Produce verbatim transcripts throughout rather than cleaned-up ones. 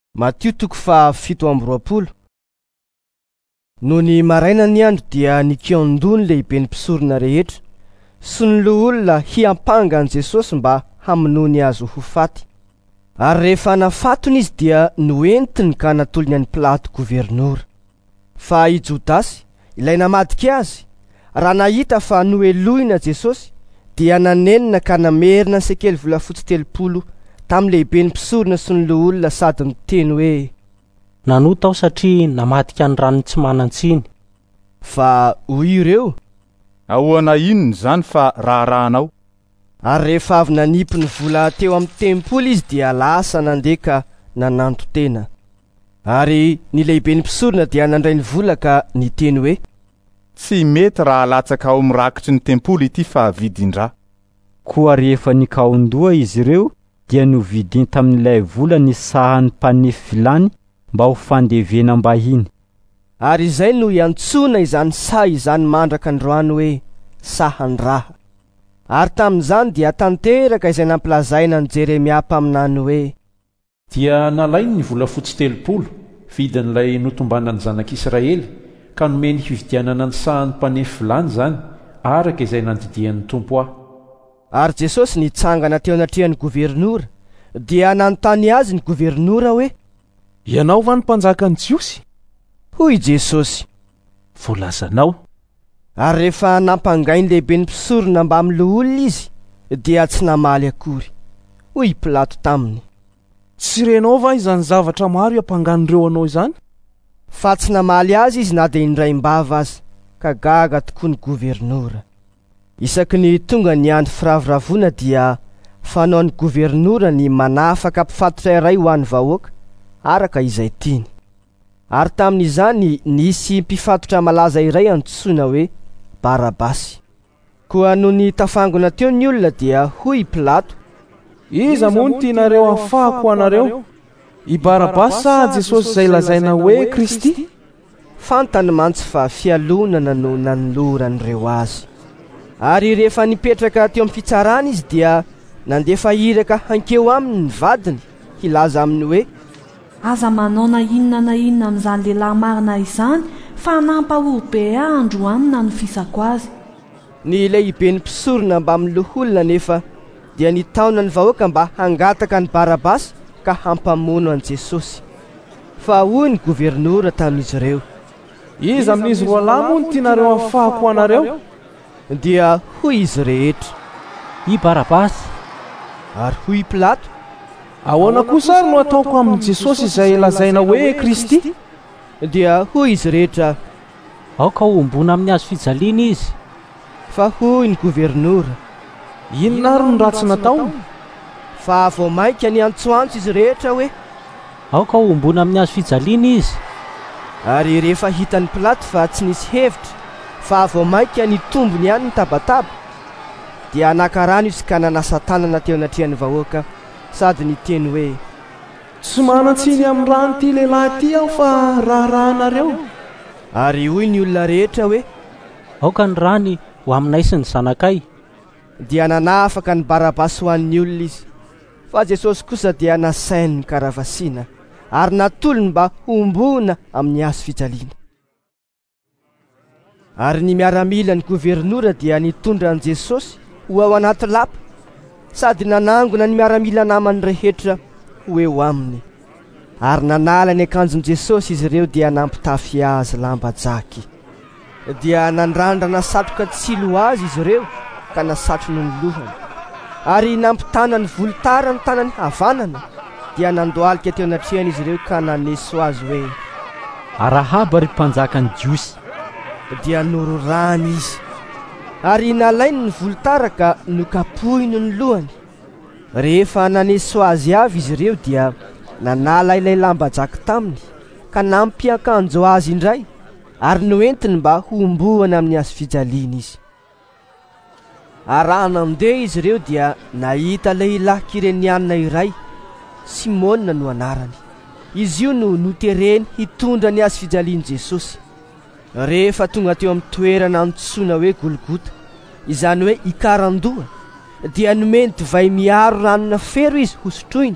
Matio toko fa fito amby roapolo. No ny maraina ny andro dia nikiondony lehibe ny mpisorona rehetra sy ny loholona hiampanga an' Jesosy mba hamonoany azy ho faty. Ary rehefa nafatony izy dia noentiny ka natolony an'i Pilato gobernora. Fa i Jodasy ilay namadika azy, raha nahita fa noeloina Jesosy dia nanenina ka namerina ny sekely volafotsy telopolo tamin'ny lehibe ny mpisorona sy ny loholona sady miteny hoe, nanota aho satria namadika ny rano tsy manan-tsiny. Fa hoy ireo, ahoana inona zany fa raharahanao? Ary rehefa avy nanipy ny vola teo amin'ny tempolo izy dia lasa nandeha ka nananto tena. Ary ny lehibe ny mpisorona dia nandray ny vola ka niteny hoe, tsy mety raha latsaka ao mirakitry ny tempolo ity fa vidin-dra. Koa rehefa nikaondoha izy ireo dia novidiny tamin'ilay vola ny sahan'ny mpanefy vilany mba ho fandevenam-bahiny. Ary izay no iantsona izany saha izany mandraka androany hoe sahan-draha. Ary tamin'izany dia tanteraka izay nampilazaina ny Jeremia mpaminany hoe, dia nalainy ny volafotsy telopolo vidin'ilay notombanany zanak'Israely ka nomeny hividianana ny sahan'ny mpanefy vilany zany araka izay nandidian'ny tompo ahy. Ary Jesosy nitsangana teo anatrihan'ny gobernora dia nanontany azy ny gobernora hoe, ianao va ny mpanjakan'ny Jiosy? Hoy Jesosy, voalazanao. Ary rehefa nampangainy lehibe ny mpisorona mba amin'ny loholona izy dia tsy namaly akory. Hoy Pilato taminy, tsy renao va izany zavatra maro iampangan'ireo anao izany? Fa tsy namaly azy izy na dia indraimbava azy, ka gaga tokoa ny gobernora. Isaky ny tonga ny andro firavoravona dia fanaon'ny gobernora ny manafaka mpifatotra iray ho an'ny vahoaka araka izay tiany. Ary tamin'izany nisy mpifatotra malaza iray antsoina hoe Barabasy. Koa no ny tafangona teo ny olona dia hoy Pilato, iza moa no tianareo hafahako anareo? I Barabasy sa Jesosy izay lazaina hoe Kristy? Fantany mantsy fa fialonana no nanoloran'ireo azy. Ary rehefa nipetraka teo amin'ny fitsarana izy dia nandefa iraka hankeo aminy ny vadiny hilaza aminy hoe, aza manao na inona na inona amin'izany lehilahy marina izany fa nampahorobe andro amina no fisako azy. Ny lehibe ny mpisorona mba amin'ny loholona nefa dia nitaona ny vahoaka mba hangataka ny Barabasy ka hampamono an' Jesosy. Fa hoy ny gobernora tamin'izy ireo, iza amin'izy roa lahy moa no tianareo hafahako anareo? Dia hoy izy rehetra, I Barabasy. Ary hoy Pilato, ahoana kosa ary no ataoko amin'i Jesosy izay lazaina hoe Kristy? Dia hoy izy rehetra, aoka ombona amin'ny hazo fijaliana izy. Fa hoy ny gobernora, inona ary no ratsy nataony? Fa vao mainka ny antsoantso izy rehetra hoe, aoka ombona amin'ny hazo fijaliana izy. Ary rehefa hitan'ny Pilato fa tsy nisy hevitra fa vao mainka ny tombony ihany ny tabataba, dia nakarano izy ka nanasa tanana teo anatrihan'ny vahoaka sady niteny hoe, tsy manan-tsiny amin'ny rano ty lehilahy ty aho fa raharahanareo. Ary hoy ny olona rehetra hoe, aoka ny rany ho aminay sy ny zanakay. Dia nanafaka ny Barabasy ho an'ny olona izy. Fa Jesosy kosa dia nasainy ny karavasiana ary natolony mba hombona amin'ny hazo fijaliana. Ary ny miaramila ny gobernora dia nitondra an' Jesosy ho ao anaty lapa sady nanangona ny miaramila namany rehetra ho eo aminy. Ary nanala ny akanjon' Jesosy izy ireo dia nampitafy azy lamba jaky. Dia nandrandrana satroka tsilo azy izy ireo ka nasatrono ny lohany. Ary nampitana ny volotara ny tanany havanana dia nandoalika teo anatrehany izy ireo ka naneso azy hoe, arahaba ry mpanjakan'ny Jiosy. Dia nororany izy. Ary nalainy ny volotara ka nokapohiny ny lohany. Rehefa naneso azy avy izy ireo dia nanala ilay lamba jaky taminy ka nampiakanjo azy indray ary noentiny mba homboana amin'ny hazo fijaliana izy. Araha nandeha izy ireo dia nahita lehilahy kirenianina iray, Simona no anarany. Izy io no notereny hitondra ny hazo fijalian'i Jesosy. Rehefa tonga teo amin'ny toerana antsoina hoe Golgota, izany hoe ikarandoha, dia nomeny divay miaro ranona fero izy hosotroiny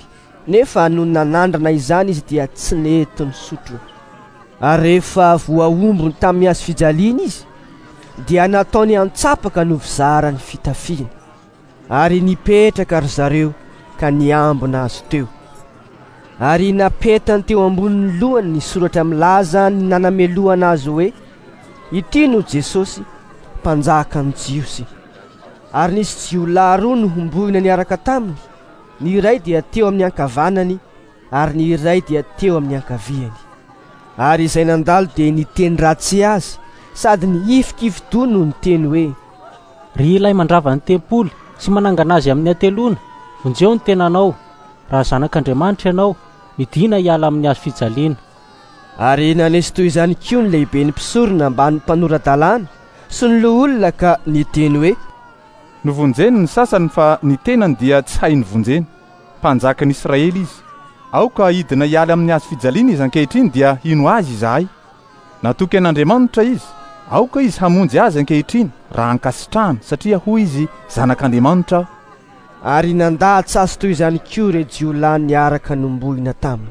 nefa no nanandrana izany izy dia tsy nety nisotro. Ary rehefa voaombony tamin'ny hazo fijaliana izy dia nataony antsapaka no fizarany fitafiana, ary nipetraka ry zareo ka niambina azy teo. Ary napetany teo ambonin'ny lohany ny soratra milaza ny nanamelohana azy hoe ity no Jesosy mpanjaka ny jiosy. Ary nisy jiolahy roa no hombohina niaraka taminy, ny iray dia teo amin'ny ankavanany ary ny iray dia teo amin'ny ankaviany. Ary izay nandalo dia niteny ratsy azy, sady ny ifikifido no niteny hoe ry ilay mandrava ny tempoly sy manangana azy amin'ny atelona, vonjeo ny tenanao. Raha zanak'Andriamanitra ianao, midina hiala amin'ny hazo fijaliana. Ary nanesy toy izany koa ny lehibe ny mpisorona ambany mpanorandalàna sy ny loha olona ka niteny hoe novonjeny ny sasany fa ny tenany dia tsy hay nyvonjeny. Mpanjaka n'Israely izy, aoka hidina hiala amin'ny hazo fijaliana izy ankehitriny dia ino azy izahay? Natoky an'Andriamanitra izy, aoka izy hamonjy azy ankehitriny raha ankasitrahana satria hoy izy zanak'Andriamanitra aho. Ary nandahatsazy toy izany koa ireo jiolahy niaraka nombohina taminy.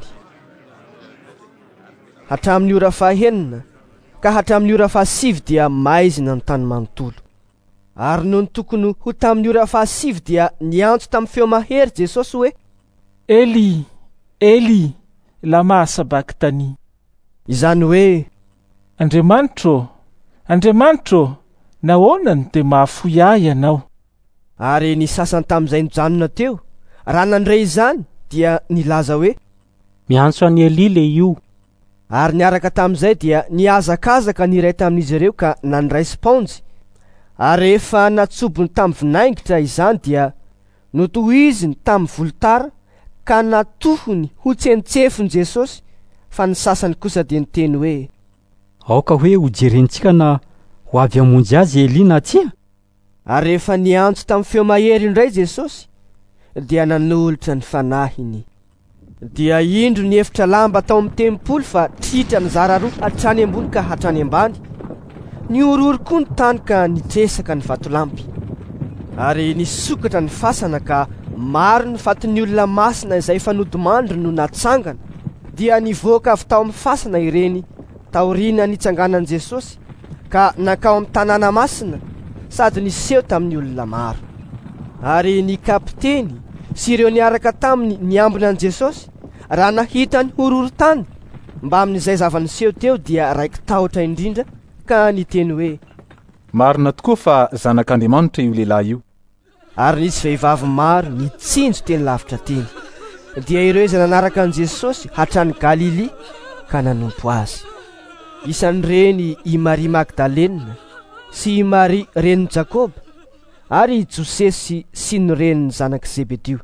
Hatramin'ny ora fahaenina ka hatramin'ny ora fahasivy dia maizina ny tany manontolo. Ary noho ny tokony ho tamin'ny ora fahasivy dia niantso tamin'ny feo mahery Jesosy hoe Eli, Eli, lama sabakitany. Izany hoe Andriamanitra, Andriamanitra, nahoana no dia mahafoy ahy ianao? Ary ny sasany tamin'izay nijanona teo, raha nandray izany dia nilaza hoe miantso an'i Eli le io. Ary niaraka tamin'izay dia niazakazaka ny iray tamin'izy ireo ka nandray sponjy. Ary rehefa natsobony tamin'ny vinaingitra izany dia notohiziny tamin'ny volotara ka natohony ho tsentsefony Jesosy, fa ny sasany kosa dia niteny hoe aoka hoe ho jerentsika na ho avy hamonjy azy Eli na tsia? Ary rehefa niantso tamin'ny feo mahery indray Jesosy dia nanolotra ny fanahiny. Dia indro ny efitra lamba tao amin'ny tempoly fa tritra ny zara roa hatrany ambony ka hatrany ambany. Ny ororo koa ny tany ka nitresaka ny vatolampy. Ary nisokatra ny fasana ka maro ny fatin'ny olona masina izay fanodimandry no natsangana, dia nivoaka avy tao amin'ny fasana ireny taoriana nitsanganan Jesosy ka nakao amin'ny tanàna masina sady niseho tamin'ny olona maro. Ary ny kapiteny sy ireo niaraka taminy niambina an Jesosy raha nahita ny ororo tany mba amin'izay zava-niseho teo dia raiky tahotra indrindra ka niteny hoe marina tokoa fa zanak'Andriamanitra io lehilahy io. Ary nisy vehivavy maro nitsinjo teny lavitra teny, dia ireo izay nanaraka an Jesosy hatrany Galili ka nanompo azy. Isan'ireny i Maria Magdalena sy i Maria reniny Jakoba ary i Josesy sy ny reniny zanak' Zebedio.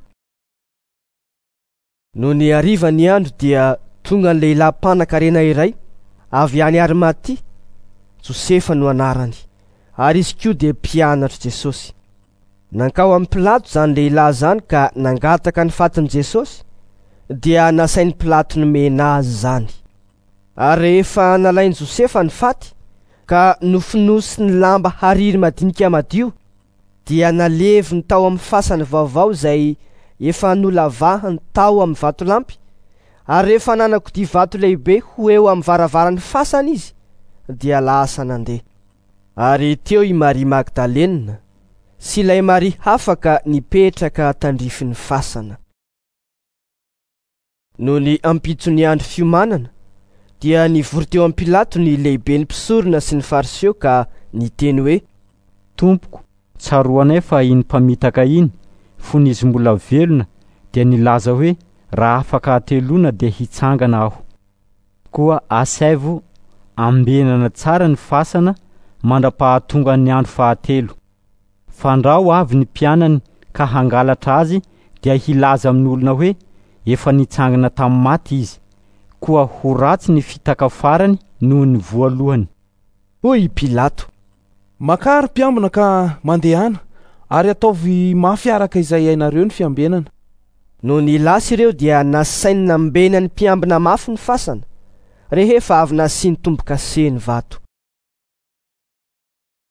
No ny hariva ny andro dia tonga ny lehilahy mpanan-karena iray avy any Arimatia, Josefa no anarany, ary izy koa dia mpianatra Jesosy. Nankao amin'ny Pilato zany lehilahy zany ka nangataka ny fatin' Jesosy, dia nasain'ny Pilato nomena azy zany. Ary rehefa nalain'i Josefa ny faty ka nofonosy ny lamba hariry madinika madio, dia naleviny tao amin'ny fasany vaovao zay efa nolavahany tao amin'ny vatolampy. Ary rehefa nanakody vato lehibe ho eo amin'ny varavaran'ny fasany izy, dia lasa nandeha. Ary teo i Maria Magdalena sy ilay Maria hafa ka nipetraka tandrifin'ny fasana. No ny ampitsony andro fiomanana dia nivory teo amin'ny Pilato ny lehibe ny mpisorona sy ny fariseo ka niteny hoe Tompoko, tsaroanay fa iny mpamitaka iny fony izy mbola velona dia nilaza hoe raha afaka atelona dia hitsangana aho. Koa asaivo ambenana tsara ny fasana mandra-pahatonga ny andro fahatelo. Fandrao avy ny mpianany ka hangalatra azy dia hilaza amin'ny olona hoe efa nitsangana tamin'ny maty izy, koa ho ratsy ny fitaka farany noho ny voalohany. Hoy Pilato, makary mpiambina ka mandehana ary ataovy mafy araka izay hainareo ny fiambenana. No nilasa ireo dia nasainy nambena ny mpiambina mafy ny fasana, rehefa avy nasiany tombo-kase ny vato.